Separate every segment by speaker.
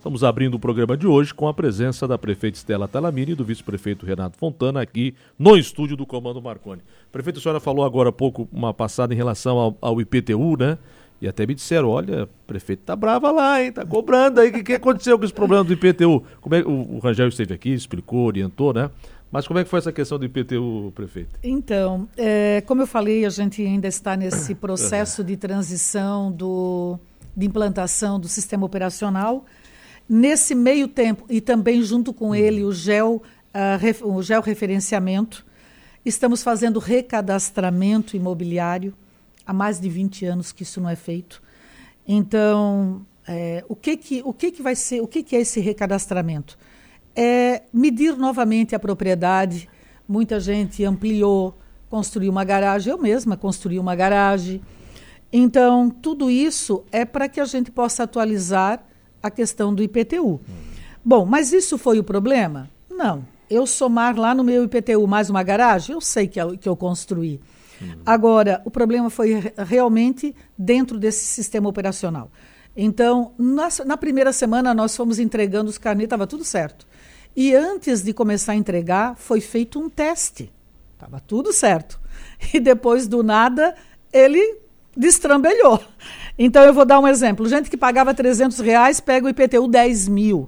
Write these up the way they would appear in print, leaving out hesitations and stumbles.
Speaker 1: Estamos abrindo o programa de hoje com a presença da prefeita Estela Talamini e do vice-prefeito Renato Fontana aqui no estúdio do Comando Marconi. Prefeito, a senhora falou agora há pouco uma passada em relação ao IPTU, né? E até me disseram, olha, o prefeito tá brava lá, hein? Tá cobrando aí. O que aconteceu com esse problema do IPTU? O Rangel esteve aqui, explicou, orientou, né? Mas como é que foi essa questão do IPTU, prefeito?
Speaker 2: Então, como eu falei, a gente ainda está nesse processo de transição de implantação do sistema operacional. Nesse meio tempo, e também junto com ele o georreferenciamento, estamos fazendo recadastramento imobiliário. Há mais de 20 anos que isso não é feito. Então, o que vai ser, o que é esse recadastramento? É medir novamente a propriedade. Muita gente ampliou, construiu uma garagem. Eu mesma construí uma garagem. Então, tudo isso é para que a gente possa atualizar a questão do IPTU. Bom, mas isso foi o problema? Não. Eu somar lá no meu IPTU mais uma garagem, eu sei que eu construí. Agora, o problema foi realmente dentro desse sistema operacional. Então, na primeira semana, nós fomos entregando os carnês, estava tudo certo. E antes de começar a entregar, foi feito um teste. Estava tudo certo. E depois, do nada, ele destrambelhou. Então, eu vou dar um exemplo. Gente que pagava R$300, pega o IPTU 10 mil.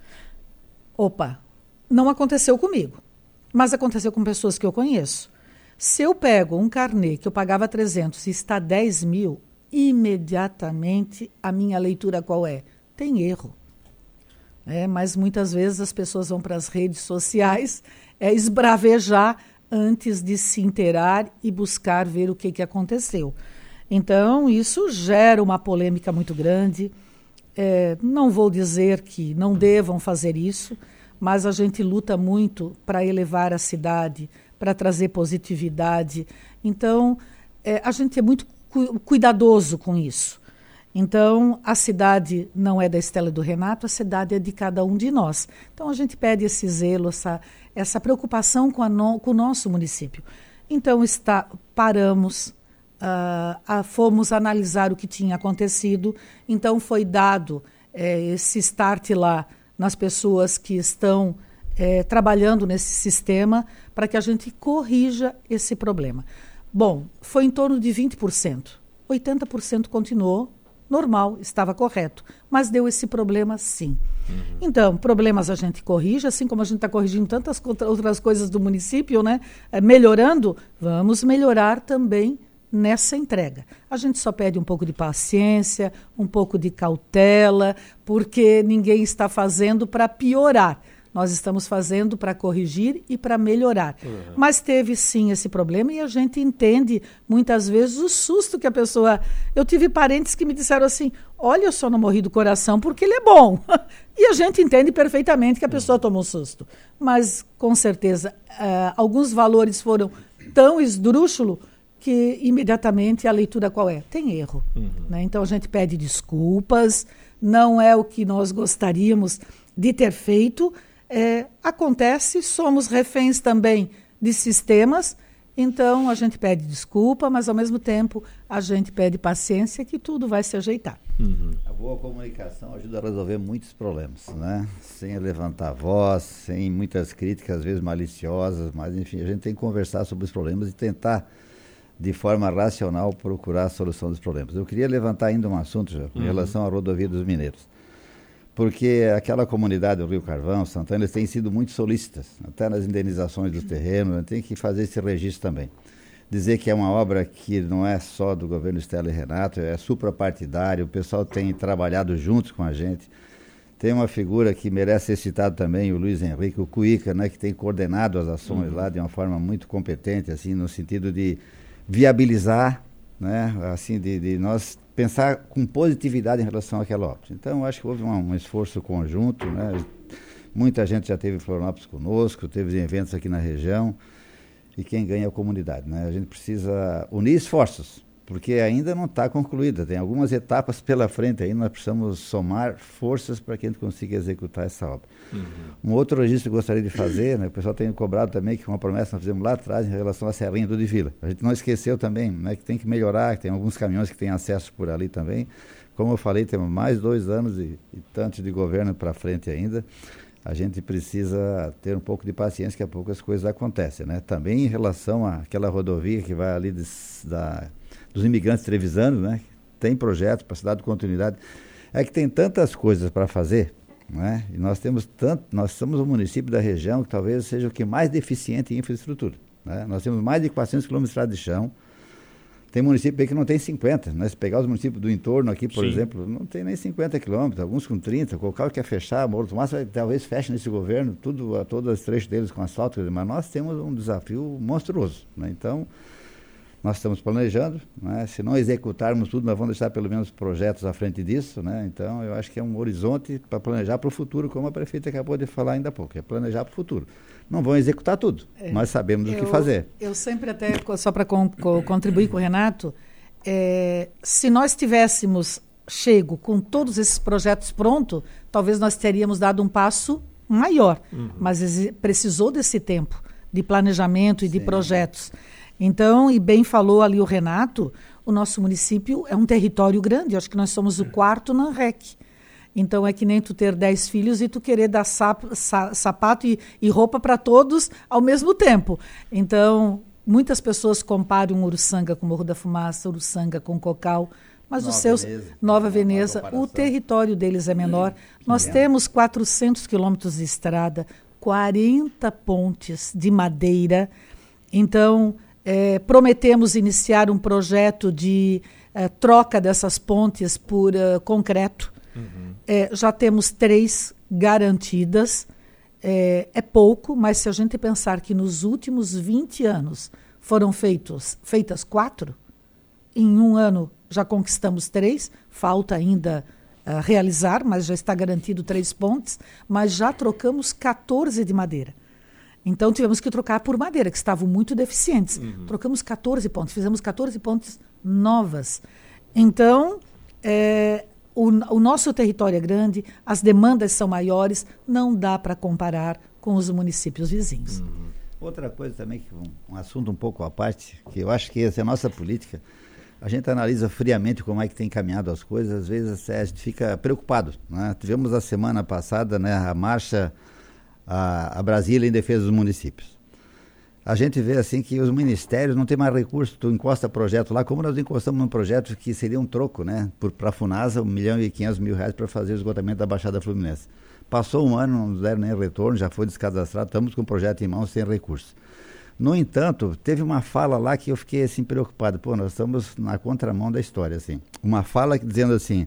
Speaker 2: Opa, não aconteceu comigo. Mas aconteceu com pessoas que eu conheço. Se eu pego um carnê que eu pagava 300 e está 10 mil, imediatamente a minha leitura qual é? Tem erro. Mas muitas vezes as pessoas vão para as redes sociais esbravejar antes de se inteirar e buscar ver o que aconteceu. Então, isso gera uma polêmica muito grande. Não vou dizer que não devam fazer isso, mas a gente luta muito para elevar a cidade, para trazer positividade. Então, a gente é muito cuidadoso com isso. Então, a cidade não é da Estela e do Renato, a cidade é de cada um de nós. Então, a gente pede esse zelo, essa preocupação com o nosso município. Então, paramos, fomos analisar o que tinha acontecido. Então, foi dado esse start lá nas pessoas que estão trabalhando nesse sistema para que a gente corrija esse problema. Bom, foi em torno de 20%. 80% continuou normal, estava correto, mas deu esse problema sim. Então, problemas a gente corrige, assim como a gente está corrigindo tantas outras coisas do município, né? Melhorando, vamos melhorar também nessa entrega. A gente só pede um pouco de paciência, um pouco de cautela, porque ninguém está fazendo para piorar. Nós estamos fazendo para corrigir e para melhorar. Mas teve sim esse problema e a gente entende muitas vezes o susto que a pessoa... Eu tive parentes que me disseram assim, olha, eu só não morri do coração porque ele é bom. E a gente entende perfeitamente que a pessoa tomou um susto. Mas, com certeza, alguns valores foram tão esdrúxulos que imediatamente a leitura qual é? Tem erro. Né? Então a gente pede desculpas, não é o que nós gostaríamos de ter feito. Acontece, somos reféns também de sistemas, então a gente pede desculpa, mas ao mesmo tempo a gente pede paciência que tudo vai se ajeitar.
Speaker 3: A boa comunicação ajuda a resolver muitos problemas, né? Sem levantar a voz, sem muitas críticas, às vezes maliciosas, mas enfim, a gente tem que conversar sobre os problemas e tentar, de forma racional, procurar a solução dos problemas. Eu queria levantar ainda um assunto já, em relação à rodovia dos Mineiros. Porque aquela comunidade do Rio Carvão, Santana, eles têm sido muito solícitas, até nas indenizações dos terrenos, tem que fazer esse registro também. Dizer que é uma obra que não é só do governo Estela e Renato, é suprapartidário, o pessoal tem trabalhado juntos com a gente. Tem uma figura que merece ser citado também, o Luiz Henrique, o Cuíca, né, que tem coordenado as ações lá de uma forma muito competente, assim, no sentido de viabilizar, né, assim, de nós pensar com positividade em relação àquela obra. Então, acho que houve um esforço conjunto, né? Muita gente já teve em Florianópolis conosco, teve eventos aqui na região, e quem ganha é a comunidade, né? A gente precisa unir esforços, porque ainda não está concluída, tem algumas etapas pela frente ainda, nós precisamos somar forças para que a gente consiga executar essa obra. Um outro registro que eu gostaria de fazer, né, o pessoal tem cobrado também, que uma promessa que nós fizemos lá atrás em relação à Serrinha do de Vila. A gente não esqueceu também, né, que tem que melhorar, que tem alguns caminhões que têm acesso por ali também, Como eu falei, temos mais 2 anos e tanto de governo para frente ainda. A gente precisa ter um pouco de paciência, que a pouco as coisas acontecem, né? Também em relação àquela rodovia que vai ali dos imigrantes trevisanos, né? Tem projetos para cidade de continuidade. É que tem tantas coisas para fazer, né? E nós somos o município da região que talvez seja o que mais deficiente em infraestrutura, né? Nós temos mais de 400 quilômetros de estrada de chão. Tem município aí que não tem 50, né? Se pegar os municípios do entorno aqui, por exemplo, não tem nem 50 quilômetros, alguns com 30, colocar o que quer fechar, Morro do Márcio talvez feche nesse governo, todos os trechos deles com asfalto, mas nós temos um desafio monstruoso, né? Então, nós estamos planejando, né? Se não executarmos tudo, nós vamos deixar pelo menos projetos à frente disso, né? Então, eu acho que é um horizonte para planejar para o futuro, como a prefeita acabou de falar ainda há pouco, é planejar para o futuro. Não vão executar tudo, mas sabemos o que fazer.
Speaker 2: Eu sempre até, só para contribuir com o Renato, se nós tivéssemos chego com todos esses projetos prontos, talvez nós teríamos dado um passo maior, mas precisou desse tempo de planejamento e de projetos. Então, e bem falou ali o Renato, o nosso município é um território grande, eu acho que nós somos o 4º na REC. Então, é que nem tu ter 10 filhos e tu querer dar sapato e roupa para todos ao mesmo tempo. Então, muitas pessoas comparam Uruçanga com Morro da Fumaça, Uruçanga com Cocal, mas Nova Veneza, o território deles é menor. Nós temos 400 quilômetros de estrada, 40 pontes de madeira. Então, prometemos iniciar um projeto de troca dessas pontes por concreto. Já temos 3 garantidas. É pouco, mas se a gente pensar que nos últimos 20 anos foram feitas 4, em um ano já conquistamos 3, falta ainda realizar, mas já está garantido 3 pontes, mas já trocamos 14 de madeira. Então, tivemos que trocar por madeira, que estavam muito deficientes. Trocamos 14 pontes, fizemos 14 pontes novas. Então, o nosso território é grande, as demandas são maiores, não dá para comparar com os municípios vizinhos.
Speaker 3: Outra coisa também, um assunto um pouco à parte, que eu acho que essa é a nossa política, a gente analisa friamente como é que tem caminhado as coisas, às vezes a gente fica preocupado, né? Tivemos a semana passada, né, a marcha a Brasília em defesa dos municípios. A gente vê assim que os ministérios não têm mais recursos, tu encosta projeto lá, como nós encostamos num projeto que seria um troco, né, para a Funasa, R$1.500.000 para fazer o esgotamento da Baixada Fluminense. Passou um ano, não deram nem retorno, já foi descadastrado, estamos com o projeto em mãos sem recursos. No entanto, teve uma fala lá que eu fiquei assim preocupado, nós estamos na contramão da história, assim. Uma fala dizendo assim,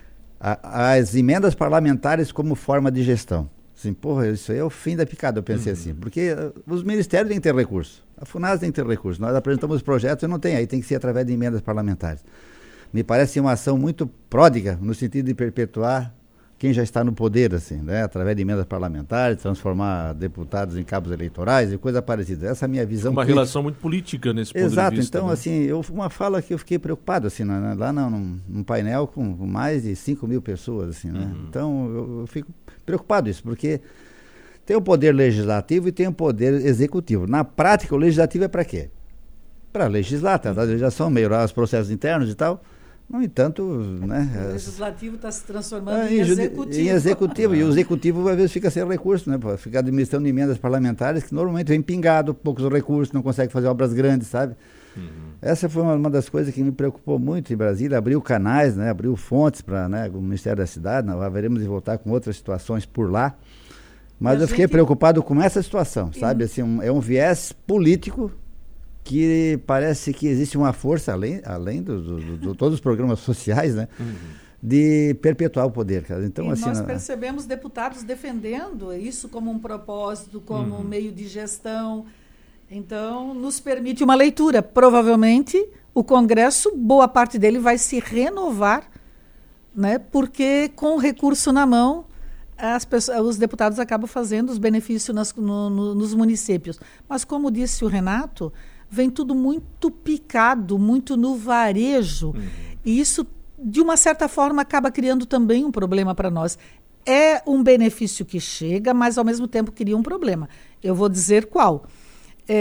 Speaker 3: as emendas parlamentares como forma de gestão. Assim, isso aí é o fim da picada, eu pensei assim, porque os ministérios têm que ter recurso, a Funasa tem que ter recurso, nós apresentamos projetos e não tem, aí tem que ser através de emendas parlamentares. Me parece uma ação muito pródiga, no sentido de perpetuar quem já está no poder, assim, né? Através de emendas parlamentares, transformar deputados em cabos eleitorais e coisa parecida. Essa é a minha visão.
Speaker 1: Uma relação muito política nesse ponto de vista.
Speaker 3: Exato, então,
Speaker 1: né?
Speaker 3: Assim, uma fala que eu fiquei preocupado, assim, lá num painel com mais de 5.000 pessoas, assim, né? Então, eu fico preocupado isso, porque tem o poder legislativo e tem o poder executivo. Na prática, o legislativo é para quê? Para legislar, tratar de legislação, melhorar os processos internos e tal. No entanto, né?
Speaker 2: O legislativo está se transformando em executivo.
Speaker 3: E o executivo, às vezes, fica sem recursos, né? Fica administrando emendas parlamentares que normalmente vem pingado, poucos recursos, não consegue fazer obras grandes, sabe? Essa foi uma das coisas que me preocupou muito em Brasília, abriu canais, né? Abriu fontes para, né, o Ministério da Cidade, nós haveremos de voltar com outras situações por lá. Mas eu fiquei preocupado com essa situação, sabe? Assim, é um viés político que parece que existe uma força, além de todos os programas sociais, né, de perpetuar o poder. Cara. Então,
Speaker 2: e
Speaker 3: assim,
Speaker 2: nós percebemos deputados defendendo isso como um propósito, como um meio de gestão. Então, nos permite uma leitura. Provavelmente, o Congresso, boa parte dele vai se renovar, né, porque com o recurso na mão, os deputados acabam fazendo os benefícios nos municípios. Mas, como disse o Renato, vem tudo muito picado, muito no varejo. E isso, de uma certa forma, acaba criando também um problema para nós. É um benefício que chega, mas, ao mesmo tempo, cria um problema. Eu vou dizer qual.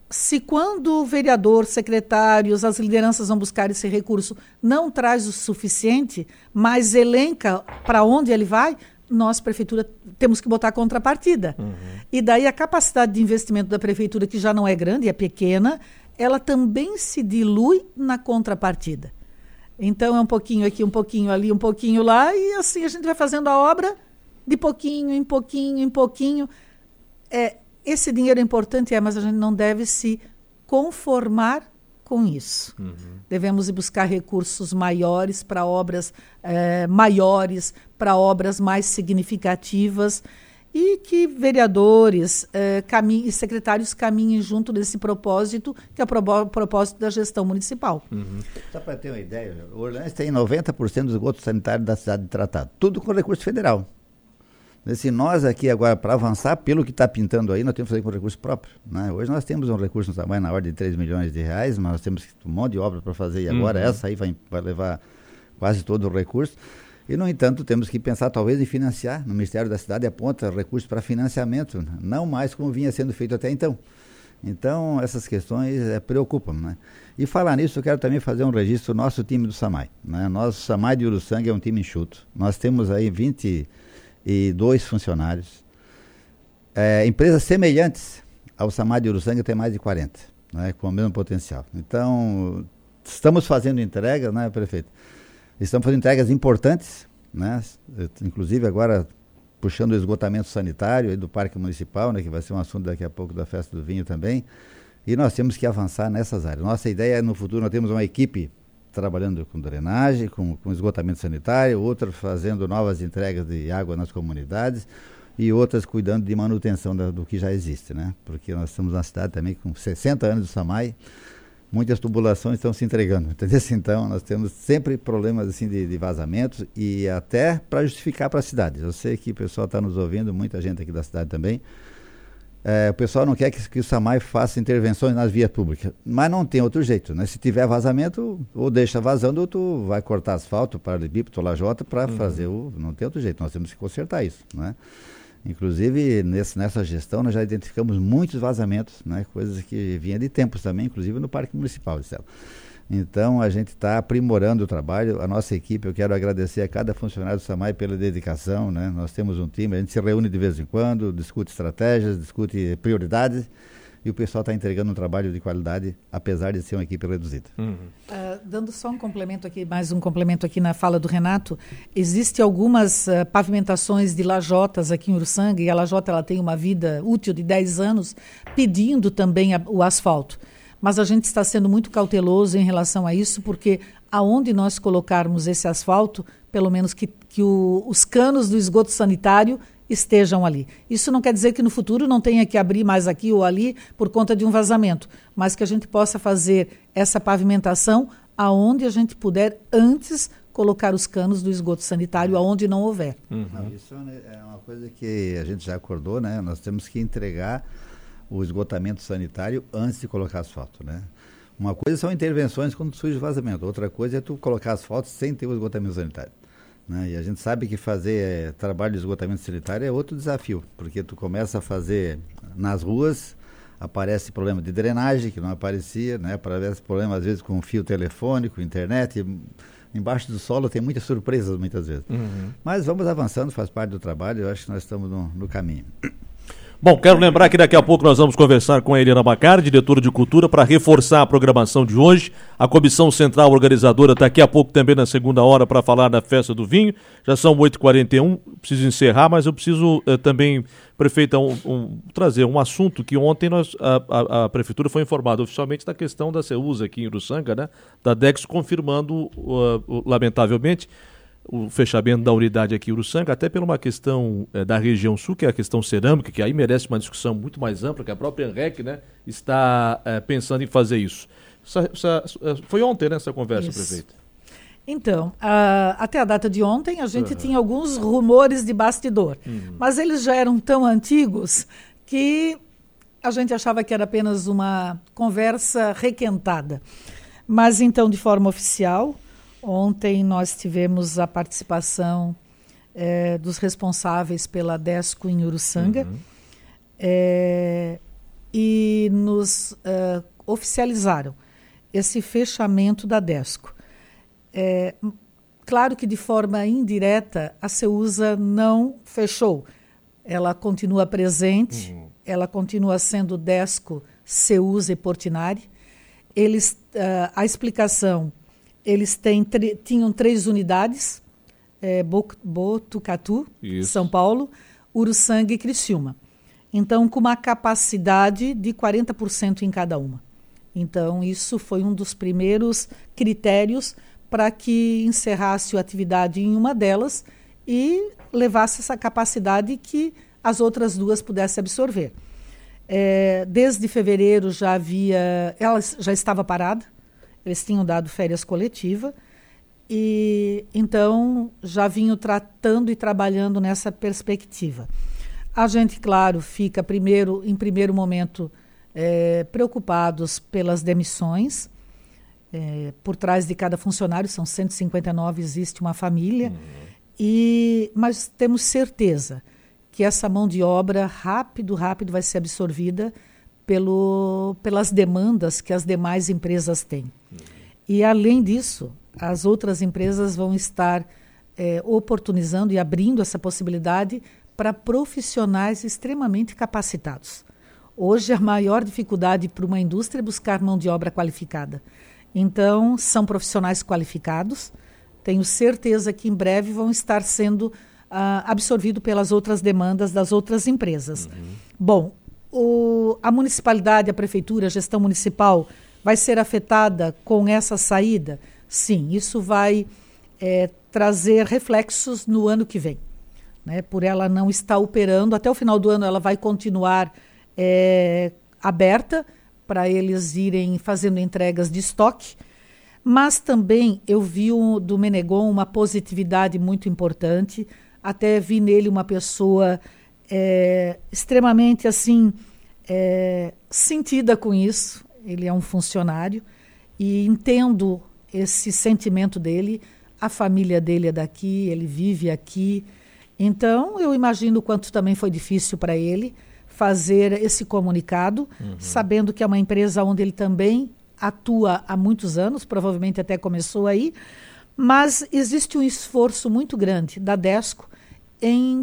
Speaker 2: se quando o vereador, secretários, as lideranças vão buscar esse recurso, não traz o suficiente, mas elenca para onde ele vai, nós, prefeitura, temos que botar contrapartida. E daí a capacidade de investimento da prefeitura, que já não é grande, é pequena, ela também se dilui na contrapartida. Então é um pouquinho aqui, um pouquinho ali, um pouquinho lá, e assim a gente vai fazendo a obra de pouquinho em pouquinho em pouquinho. Esse dinheiro é importante, mas a gente não deve se conformar com isso. Devemos ir buscar recursos maiores para obras maiores, para obras mais significativas, e que vereadores e secretários caminhem junto desse propósito, que é o propósito da gestão municipal.
Speaker 3: Só para ter uma ideia, o Orleans tem 90% do esgoto sanitário da cidade tratado, tudo com recurso federal. Se nós aqui agora, para avançar, pelo que está pintando aí, nós temos que fazer com recurso próprio, né? Hoje nós temos um recurso no tamanho na ordem de 3 milhões de reais, mas nós temos um monte de obra para fazer, e agora essa aí vai levar quase todo o recurso. E, no entanto, temos que pensar talvez em financiar. No Ministério da Cidade aponta recursos para financiamento, não mais como vinha sendo feito até então. Então, essas questões preocupam, né? E falar nisso, eu quero também fazer um registro do nosso time do SAMAI, né? Nosso SAMAI de Uruçanga é um time enxuto. Nós temos aí 22 funcionários. Empresas semelhantes ao SAMAI de Uruçanga tem mais de 40, né? Com o mesmo potencial. Então, estamos fazendo entrega, né, prefeito? Estamos fazendo entregas importantes, né? Inclusive agora puxando o esgotamento sanitário aí do Parque Municipal, né? Que vai ser um assunto daqui a pouco da Festa do Vinho também. E nós temos que avançar nessas áreas. Nossa ideia é, no futuro, nós temos uma equipe trabalhando com drenagem, com esgotamento sanitário, outras fazendo novas entregas de água nas comunidades e outras cuidando de manutenção do que já existe, né? Porque nós estamos na cidade também com 60 anos do SAMAI, muitas tubulações estão se entregando, entendeu? Então, nós temos sempre problemas assim, de vazamentos e até para justificar para a cidade. Eu sei que o pessoal está nos ouvindo, muita gente aqui da cidade também. O pessoal não quer que o SAMAI faça intervenções nas vias públicas, mas não tem outro jeito, né? Se tiver vazamento, ou deixa vazando, ou tu vai cortar asfalto, paralelepípedo, lajota, para fazer não tem outro jeito, nós temos que consertar isso, né? Inclusive, nessa gestão, nós já identificamos muitos vazamentos, né? Coisas que vinham de tempos também, inclusive no Parque Municipal, Marcelo. Então, a gente está aprimorando o trabalho. A nossa equipe, eu quero agradecer a cada funcionário do SAMAI pela dedicação, né? Nós temos um time, a gente se reúne de vez em quando, discute estratégias, discute prioridades, e o pessoal está entregando um trabalho de qualidade, apesar de ser uma equipe reduzida.
Speaker 2: Dando só um complemento aqui, mais um complemento aqui na fala do Renato, existem algumas pavimentações de lajotas aqui em Uruçanga, e a lajota ela tem uma vida útil de 10 anos, pedindo também o asfalto. Mas a gente está sendo muito cauteloso em relação a isso, porque aonde nós colocarmos esse asfalto, pelo menos que os canos do esgoto sanitário estejam ali. Isso não quer dizer que no futuro não tenha que abrir mais aqui ou ali por conta de um vazamento, mas que a gente possa fazer essa pavimentação aonde a gente puder antes colocar os canos do esgoto sanitário aonde não houver.
Speaker 3: Não, isso é uma coisa que a gente já acordou, né? Nós temos que entregar o esgotamento sanitário antes de colocar asfalto, né? Uma coisa são intervenções quando surge vazamento, outra coisa é tu colocar asfalto sem ter o esgotamento sanitário, né? E a gente sabe que fazer trabalho de esgotamento sanitário é outro desafio, porque tu começa a fazer nas ruas, aparece problema de drenagem que não aparecia, né? Aparece problema às vezes com fio telefônico, internet, embaixo do solo tem muitas surpresas muitas vezes. Mas vamos avançando, faz parte do trabalho, eu acho que nós estamos no caminho.
Speaker 1: Bom, quero lembrar que daqui a pouco nós vamos conversar com a Helena Bacari, diretora de Cultura, para reforçar a programação de hoje. A Comissão Central Organizadora daqui a pouco também na segunda hora para falar da Festa do Vinho. Já são 8h41, preciso encerrar, mas eu preciso também, prefeita, trazer um assunto que ontem a Prefeitura foi informada oficialmente da questão da CEUSA aqui em Uruçanga, né? Da DEX confirmando, lamentavelmente, o fechamento da unidade aqui em Uruçanga, até por uma questão da região sul, que é a questão cerâmica, que aí merece uma discussão muito mais ampla, que a própria REC, né, está pensando em fazer isso. Foi ontem, né, essa conversa, prefeita?
Speaker 2: Então, até a data de ontem, a gente tinha alguns rumores de bastidor, mas eles já eram tão antigos que a gente achava que era apenas uma conversa requentada. Mas, então, de forma oficial, ontem nós tivemos a participação dos responsáveis pela DESCO em Uruçanga. e nos oficializaram esse fechamento da Desco. Claro que de forma indireta a Ceusa não fechou. Ela continua presente, ela continua sendo Desco, Ceusa e Portinari. A explicação, eles tinham 3 unidades, Botucatu,
Speaker 1: Isso.
Speaker 2: São Paulo, Uruçanga e Criciúma. Então, com uma capacidade de 40% em cada uma. Então, isso foi um dos primeiros critérios para que encerrasse a atividade em uma delas e levasse essa capacidade que as outras 2 pudessem absorver. Desde fevereiro ela já estava parada, eles tinham dado férias coletivas, e então já vinham tratando e trabalhando nessa perspectiva. A gente, claro, fica em primeiro momento preocupados pelas demissões. Por trás de cada funcionário, são 159, existe uma família, mas temos certeza que essa mão de obra rápido vai ser absorvida pelas demandas que as demais empresas têm. E, além disso, as outras empresas vão estar oportunizando e abrindo essa possibilidade para profissionais extremamente capacitados. Hoje, a maior dificuldade para uma indústria é buscar mão de obra qualificada. Então, são profissionais qualificados. Tenho certeza que em breve vão estar sendo absorvidos pelas outras demandas das outras empresas. Bom, a municipalidade, a prefeitura, a gestão municipal vai ser afetada com essa saída? Sim, isso vai trazer reflexos no ano que vem. Né? Por ela não estar operando, até o final do ano ela vai continuar aberta para eles irem fazendo entregas de estoque, mas também eu vi do Menegon uma positividade muito importante, até vi nele uma pessoa extremamente assim, sentida com isso. Ele é um funcionário e entendo esse sentimento dele, a família dele é daqui, ele vive aqui, então eu imagino o quanto também foi difícil para ele fazer esse comunicado, sabendo que é uma empresa onde ele também atua há muitos anos, provavelmente até começou aí, mas existe um esforço muito grande da Desco em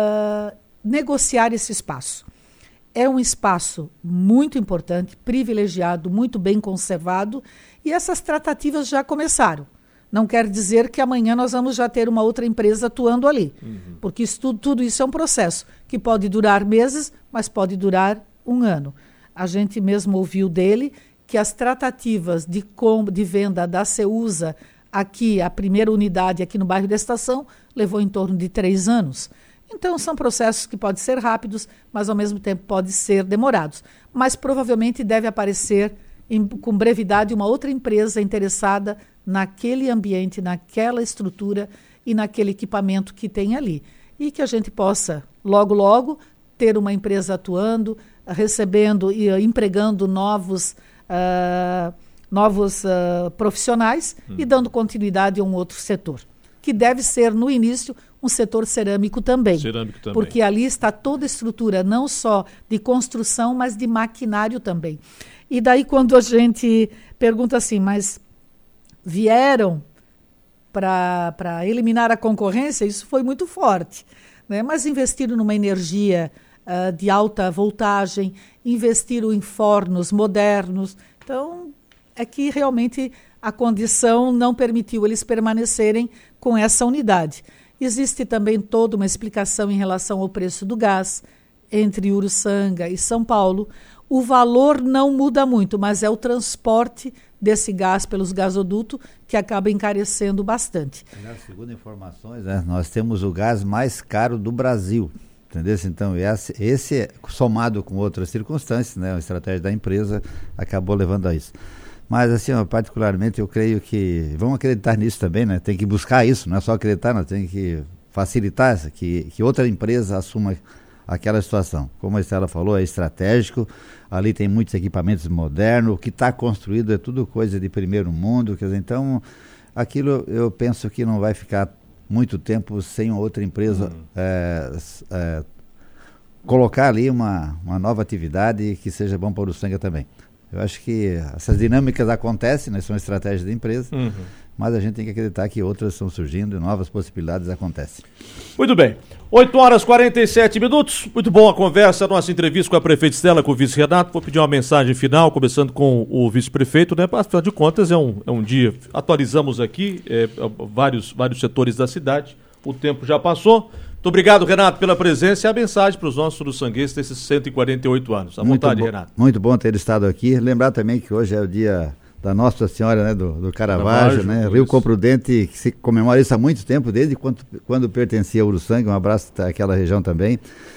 Speaker 2: negociar esse espaço. É um espaço muito importante, privilegiado, muito bem conservado, e essas tratativas já começaram. Não quer dizer que amanhã nós vamos já ter uma outra empresa atuando ali, porque tudo isso é um processo que pode durar meses, mas pode durar 1 ano. A gente mesmo ouviu dele que as tratativas de venda da Ceusa aqui, a primeira unidade aqui no bairro da Estação, levou em torno de 3 anos. Então, são processos que podem ser rápidos, mas ao mesmo tempo podem ser demorados. Mas provavelmente deve aparecer com brevidade uma outra empresa interessada naquele ambiente, naquela estrutura e naquele equipamento que tem ali. E que a gente possa, logo, ter uma empresa atuando, recebendo e empregando novos profissionais e dando continuidade a um outro setor, que deve ser, no início, um setor cerâmico também. Porque ali está toda a estrutura, não só de construção, mas de maquinário também. E daí, quando a gente pergunta assim, mas vieram para eliminar a concorrência, isso foi muito forte, né? Mas investiram numa energia de alta voltagem, investiram em fornos modernos. Então, é que realmente a condição não permitiu eles permanecerem com essa unidade. Existe também toda uma explicação em relação ao preço do gás entre Uruçanga e São Paulo. O valor não muda muito, mas é o transporte desse gás pelos gasodutos que acaba encarecendo bastante.
Speaker 3: Segundo informações, nós temos o gás mais caro do Brasil. Entendeu? Então, esse somado com outras circunstâncias, né, a estratégia da empresa acabou levando a isso. Mas, assim, particularmente, eu creio que vamos acreditar nisso também, né? Tem que buscar isso, não é só acreditar, nós temos que facilitar que outra empresa assuma aquela situação. Como a Estela falou, é estratégico, ali tem muitos equipamentos modernos, o que está construído é tudo coisa de primeiro mundo, quer dizer, então, aquilo eu penso que não vai ficar muito tempo sem outra empresa colocar ali uma nova atividade que seja bom para o Uruçanga também. Eu acho que essas dinâmicas acontecem, né, são estratégias da empresa, mas a gente tem que acreditar que outras estão surgindo e novas possibilidades acontecem.
Speaker 1: Muito bem. 8h47. Muito boa a conversa, a nossa entrevista com a prefeita Estela, com o vice Renato. Vou pedir uma mensagem final, começando com o vice-prefeito, né? Afinal de contas, é um dia. Atualizamos aqui vários setores da cidade. O tempo já passou. Muito obrigado, Renato, pela presença e a mensagem para os nossos uruçanguenses desses 148 anos. À vontade, Renato.
Speaker 3: Muito bom ter estado aqui. Lembrar também que hoje é o dia da Nossa Senhora, né, do Caravaggio, né? Rio Comprudente, que se comemora isso há muito tempo, desde quando pertencia ao Uruçanga. Um abraço àquela região também.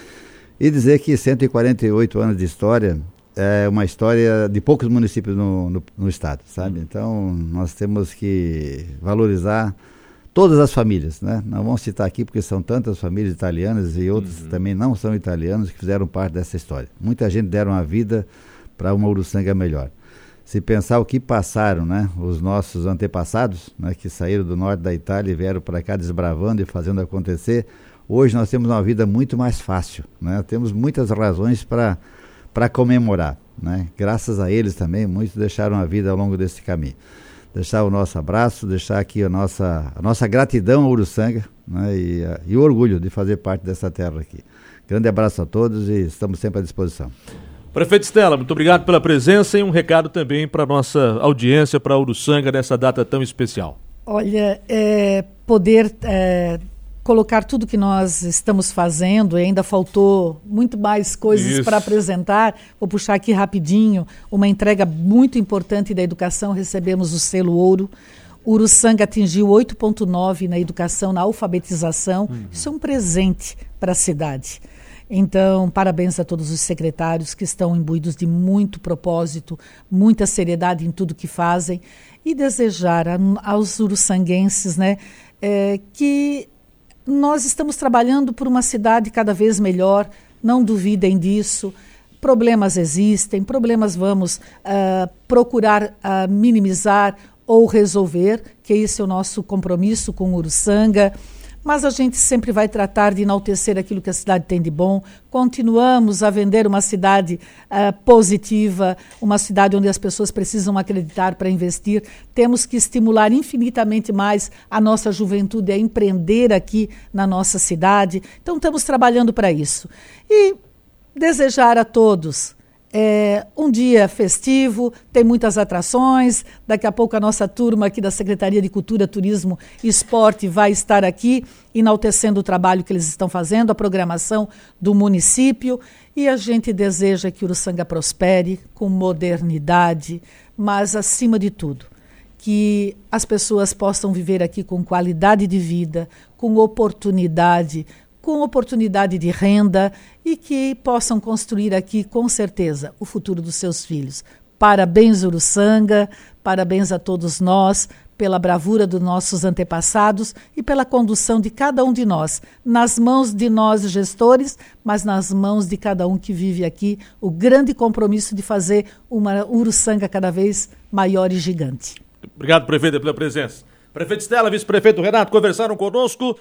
Speaker 3: E dizer que 148 anos de história é uma história de poucos municípios no estado, sabe? Então, nós temos que valorizar todas as famílias, né? Não vamos citar aqui porque são tantas famílias italianas e outras também não são italianos que fizeram parte dessa história. Muita gente deram a vida para uma Uruçanga melhor. Se pensar o que passaram, né, os nossos antepassados, né, que saíram do norte da Itália e vieram para cá desbravando e fazendo acontecer, hoje nós temos uma vida muito mais fácil, né? Temos muitas razões para comemorar, né? Graças a eles também, muitos deixaram a vida ao longo desse caminho. Deixar o nosso abraço, deixar aqui a nossa gratidão ao Uruçanga, né, e o orgulho de fazer parte dessa terra aqui. Grande abraço a todos e estamos sempre à disposição.
Speaker 1: Prefeito Estela, muito obrigado pela presença e um recado também para a nossa audiência, para a Uruçanga, nessa data tão especial.
Speaker 2: Olha, poder colocar tudo que nós estamos fazendo, e ainda faltou muito mais coisas para apresentar. Vou puxar aqui rapidinho uma entrega muito importante da educação. Recebemos o selo ouro. O Uruçanga atingiu 8,9 na educação, na alfabetização. Isso é um presente para a cidade. Então, parabéns a todos os secretários que estão imbuídos de muito propósito, muita seriedade em tudo que fazem, e desejar aos uruçanguenses, né, que nós estamos trabalhando por uma cidade cada vez melhor, não duvidem disso. Problemas existem, problemas vamos procurar minimizar ou resolver, que esse é o nosso compromisso com o Uruçanga. Mas a gente sempre vai tratar de enaltecer aquilo que a cidade tem de bom. Continuamos a vender uma cidade positiva, uma cidade onde as pessoas precisam acreditar para investir. Temos que estimular infinitamente mais a nossa juventude a empreender aqui na nossa cidade. Então, estamos trabalhando para isso. E desejar a todos um dia festivo, tem muitas atrações. Daqui a pouco a nossa turma aqui da Secretaria de Cultura, Turismo e Esporte vai estar aqui enaltecendo o trabalho que eles estão fazendo, a programação do município, e a gente deseja que Uruçanga prospere com modernidade, mas acima de tudo, que as pessoas possam viver aqui com qualidade de vida, com oportunidade de renda, e que possam construir aqui, com certeza, o futuro dos seus filhos. Parabéns, Uruçanga, parabéns a todos nós, pela bravura dos nossos antepassados e pela condução de cada um de nós, nas mãos de nós gestores, mas nas mãos de cada um que vive aqui, o grande compromisso de fazer uma Uruçanga cada vez maior e gigante.
Speaker 1: Obrigado, prefeita, pela presença. Prefeito Estela, vice-prefeito Renato, conversaram conosco.